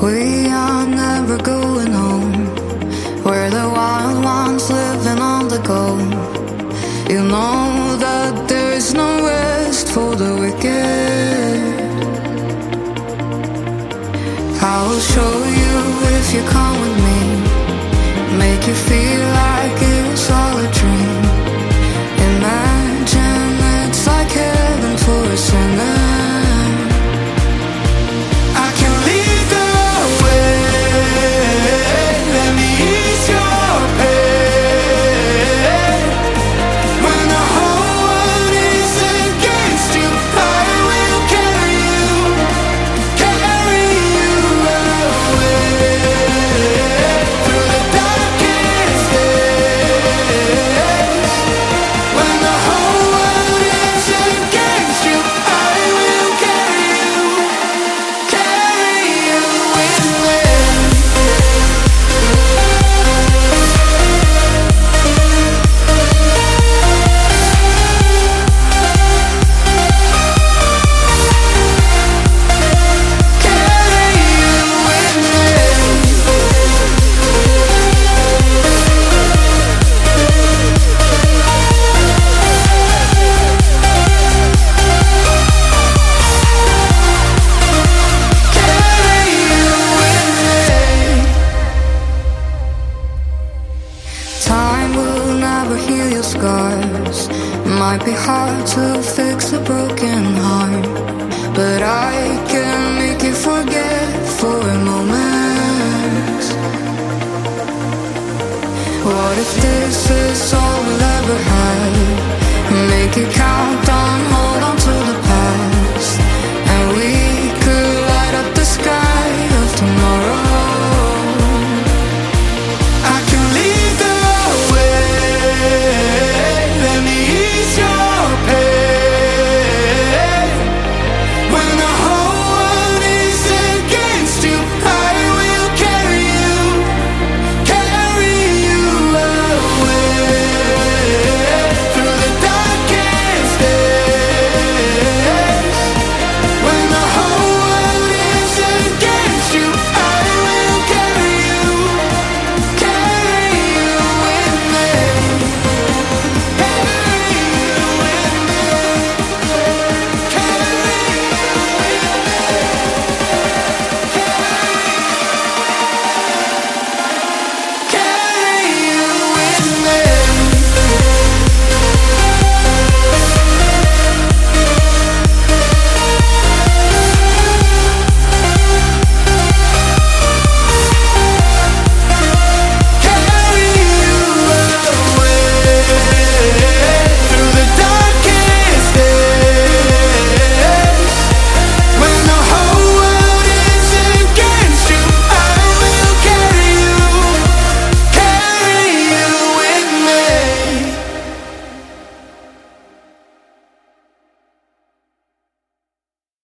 We are never going home, where the wild ones living on the go. You know that there is no rest for the wicked. I will show you if you come with me, make you feel like it was all a dream. Imagine it's like heaven for a sinner. I can lead the way, let me ease your pain. When the whole world is against you, I will carry you away through the darkest days. When the whole world is against you, I will carry you with me. Time will never heal your scars. Might be hard to fix a broken heart, but I can make you forget for a moment. What if this is